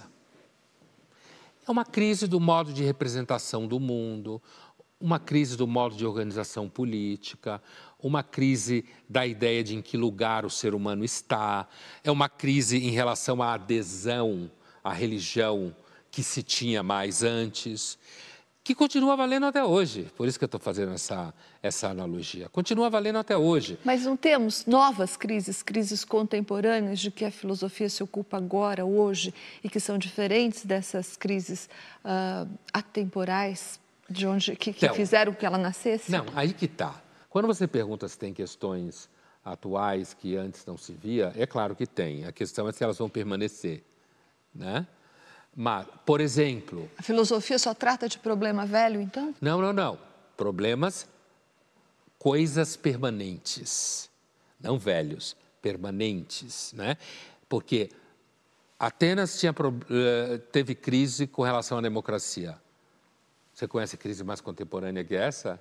É uma crise do modo de representação do mundo, uma crise do modo de organização política, uma crise da ideia de em que lugar o ser humano está, é uma crise em relação à adesão à religião que se tinha mais antes, que continua valendo até hoje. Por isso que eu estou fazendo essa, essa analogia. Continua valendo até hoje. Mas não temos novas crises, crises contemporâneas de que a filosofia se ocupa agora, hoje, e que são diferentes dessas crises uh, atemporais, de onde que, que então, fizeram que ela nascesse? Não, aí que está. Quando você pergunta se tem questões atuais que antes não se via, é claro que tem. A questão é se elas vão permanecer, né? Mas, por exemplo... A filosofia só trata de problema velho, então? Não, não, não. Problemas, coisas permanentes, não velhos, permanentes, né? Porque Atenas tinha, teve crise com relação à democracia. Você conhece crise mais contemporânea que essa?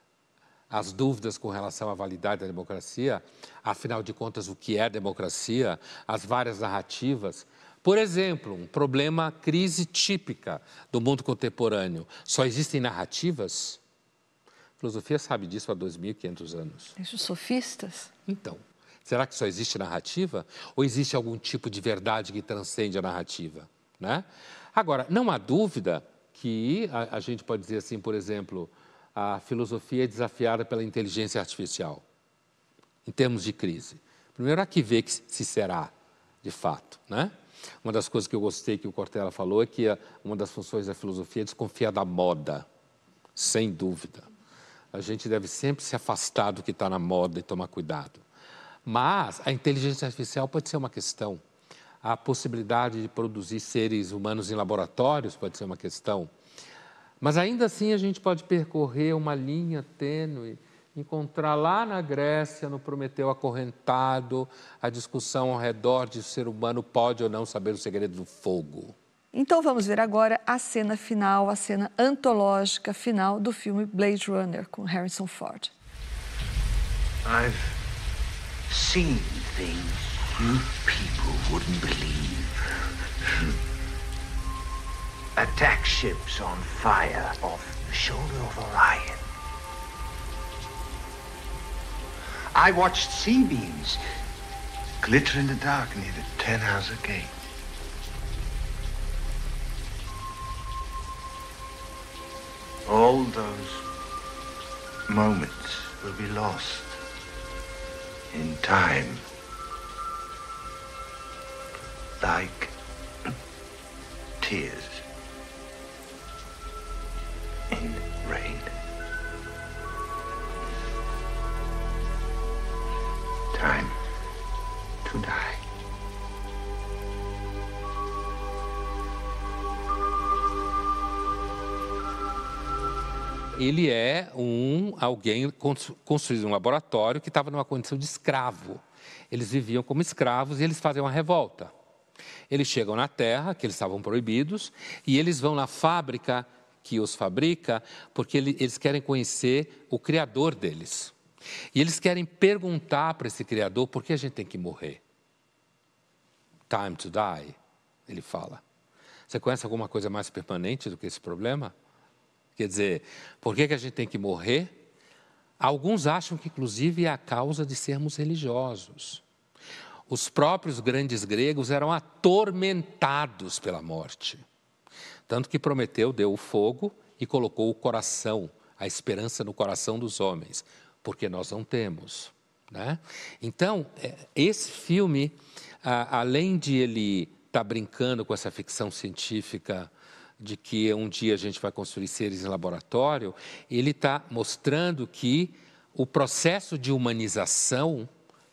As dúvidas com relação à validade da democracia, afinal de contas, o que é democracia, as várias narrativas. Por exemplo, um problema, crise típica do mundo contemporâneo. Só existem narrativas? A filosofia sabe disso há dois mil e quinhentos anos. Os sofistas? Então, será que só existe narrativa? Ou existe algum tipo de verdade que transcende a narrativa, né? Agora, não há dúvida que a, a gente pode dizer assim, por exemplo, a filosofia é desafiada pela inteligência artificial, em termos de crise. Primeiro, há que ver que se será, de fato, né? Uma das coisas que eu gostei que o Cortella falou é que a, uma das funções da filosofia é desconfiar da moda, sem dúvida. A gente deve sempre se afastar do que está na moda e tomar cuidado. Mas a inteligência artificial pode ser uma questão. A possibilidade de produzir seres humanos em laboratórios pode ser uma questão. Mas ainda assim a gente pode percorrer uma linha tênue, encontrar lá na Grécia, no Prometeu acorrentado, a discussão ao redor de se o ser humano pode ou não saber o segredo do fogo. Então vamos ver agora a cena final, a cena antológica final do filme Blade Runner, com Harrison Ford. I've seen things you people wouldn't believe. Attack ships on fire off the shoulder of Orion. I watched sea beams glitter in the dark near the Ten Hauser Gate. all those moments will be lost in time, like tears in rain. Time to die. Ele é um alguém construído um laboratório que estava numa condição de escravo. Eles viviam como escravos e eles fazem uma revolta. Eles chegam na terra, que eles estavam proibidos, e eles vão na fábrica que os fabrica, porque eles querem conhecer o criador deles. E eles querem perguntar para esse criador por que a gente tem que morrer. Time to die, ele fala. Você conhece alguma coisa mais permanente do que esse problema? Quer dizer, por que que a gente tem que morrer? Alguns acham que, inclusive, é a causa de sermos religiosos. Os próprios grandes gregos eram atormentados pela morte. Tanto que Prometeu deu o fogo e colocou o coração, a esperança no coração dos homens, porque nós não temos, né? Então, esse filme, além de ele estar brincando com essa ficção científica de que um dia a gente vai construir seres em laboratório, ele está mostrando que o processo de humanização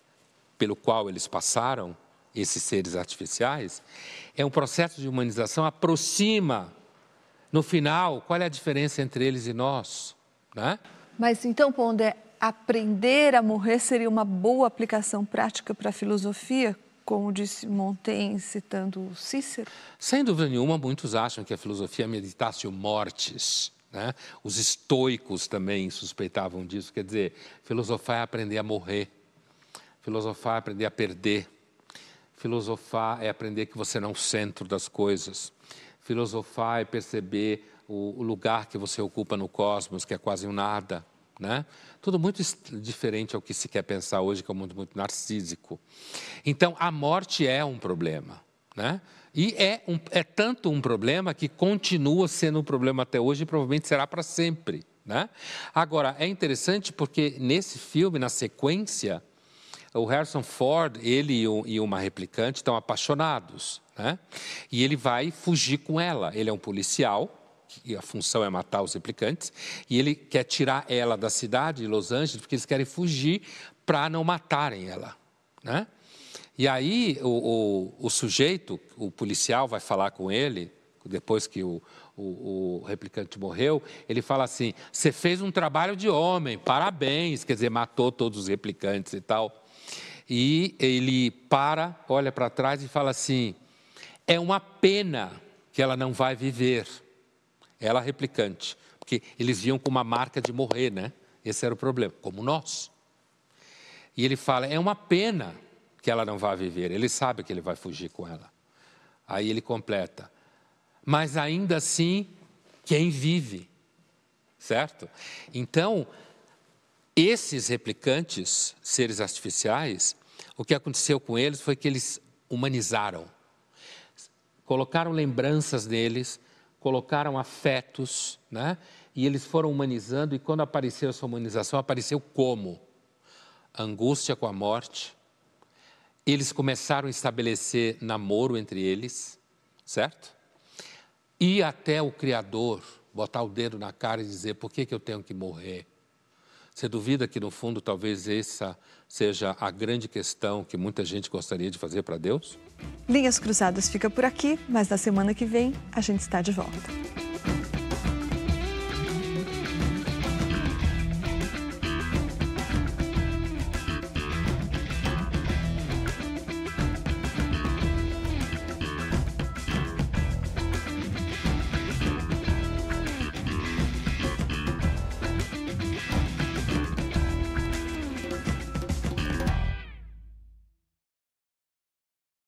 pelo qual eles passaram, esses seres artificiais, é um processo de humanização, aproxima, no final, qual é a diferença entre eles e nós, né? Mas então, Pondé, aprender a morrer seria uma boa aplicação prática para a filosofia, como disse Montaigne, citando Cícero? Sem dúvida nenhuma, muitos acham que a filosofia é meditatio mortis, né? Os estoicos também suspeitavam disso, quer dizer, filosofar é aprender a morrer, filosofar é aprender a perder, filosofar é aprender que você não é o centro das coisas, filosofar é perceber o, o lugar que você ocupa no cosmos, que é quase um nada, né? Tudo muito diferente ao que se quer pensar hoje, que é um mundo muito narcísico. Então, a morte é um problema, né? E é, um, é tanto um problema que continua sendo um problema até hoje e provavelmente será para sempre, né? Agora, é interessante porque nesse filme, na sequência, o Harrison Ford, ele e uma replicante estão apaixonados, né? E ele vai fugir com ela. Ele é um policial, e a função é matar os replicantes, e ele quer tirar ela da cidade de Los Angeles, porque eles querem fugir para não matarem ela, né? E aí o, o, o sujeito, o policial, vai falar com ele, depois que o, o, o replicante morreu, ele fala assim, você fez um trabalho de homem, parabéns, quer dizer, matou todos os replicantes e tal. E ele para, olha para trás e fala assim, é uma pena que ela não vai viver. Ela replicante, porque eles viam com uma marca de morrer, né? Esse era o problema, como nós. E ele fala, é uma pena que ela não vai viver, ele sabe que ele vai fugir com ela. Aí ele completa, mas ainda assim, quem vive, certo? Então, esses replicantes, seres artificiais, o que aconteceu com eles foi que eles humanizaram, colocaram lembranças deles, colocaram afetos, né? E eles foram humanizando, e quando apareceu essa humanização, apareceu como? Angústia com a morte. Eles começaram a estabelecer namoro entre eles, certo? E até o Criador botar o dedo na cara e dizer, por que que eu tenho que morrer? Você duvida que, no fundo, talvez essa seja a grande questão que muita gente gostaria de fazer para Deus? Linhas Cruzadas fica por aqui, mas na semana que vem a gente está de volta.